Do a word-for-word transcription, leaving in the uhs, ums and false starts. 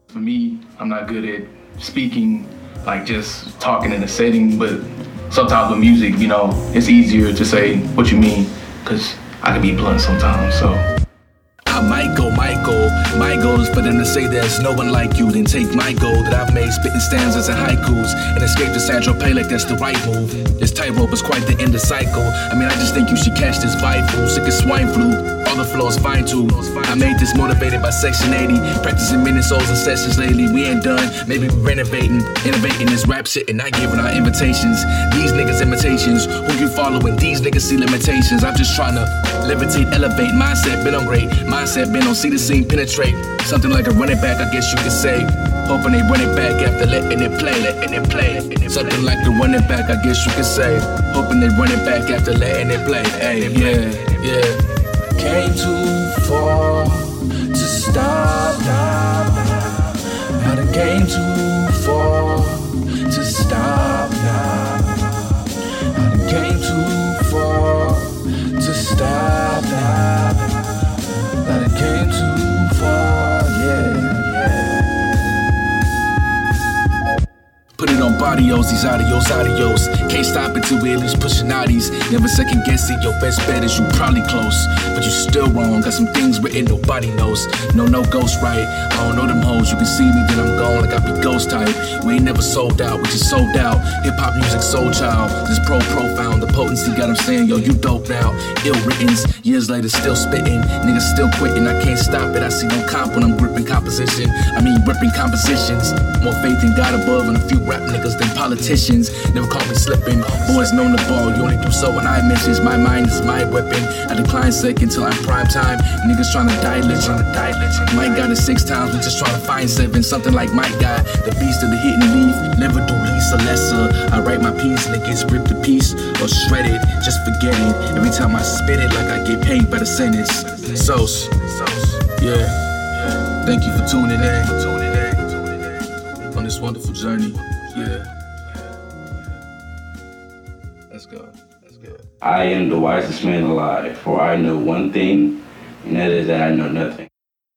For me, I'm not good at speaking, like just talking in a setting, but sometimes with music, you know, it's easier to say what you mean, because I can be blunt sometimes, so. I might go, might go. My goal is for them to say there's no one like you. Then take my goal that I've made, spitting stanzas and haikus, and escape to San Tropez like that's the right move. This tightrope is quite the end of cycle. I mean, I just think you should catch this vibe flu. Sick of swine flu, all the flows fine too. I made this motivated by Section eighty, practicing minute souls and sessions lately. We ain't done, maybe we renovating, innovating this rap shit and not giving our invitations. These niggas imitations, who you following? These niggas see limitations. I'm just trying to levitate, elevate, mindset been on great, mindset been on see the scene penetrate. Something like a running back, I guess you could say. Hoping they run it back after letting it play, letting it play. Something like a running back, I guess you could say. Hoping they run it back after letting it play. Hey, yeah, yeah. Came too far to stop. I done came too far to stop. I done came too far to stop. I done came too far, yeah. Put it on barrios, these adios, adios. Can't stop until we at least pushing oddies. Never second guess it, your best bet is you probably close, but you still wrong. Got some things written nobody knows. No, no ghost right. I don't know them hoes. You can see me, then I'm gone like I be ghost type. We ain't never sold out, we just sold out. Hip hop music, soul child. This pro profound, the potency got them saying, yo, you dope now. Ill writtens, years later still spitting. Niggas still quitting, I can't stop it. I see no comp when I'm gripping composition. I mean, ripping compositions. More faith in God above and a few rap niggas than politicians. Never caught me slipping. Boys known the ball, you only do so when I mentions. My mind is my weapon. I decline sick until I'm prime time. Niggas tryna die legend. Mike got it six times, we just tryna find seven. Something like Mike got the beast of the hit and leave. Never do least or lesser. I write my piece and it gets ripped to piece or shredded. Just forget it. Every time I spit it, like I get paid by the sentence. Sauce, yeah. Thank you for tuning in on this wonderful journey. Yeah. Let's go. Let's go. I am the wisest man alive, for I know one thing, and that is that I know nothing.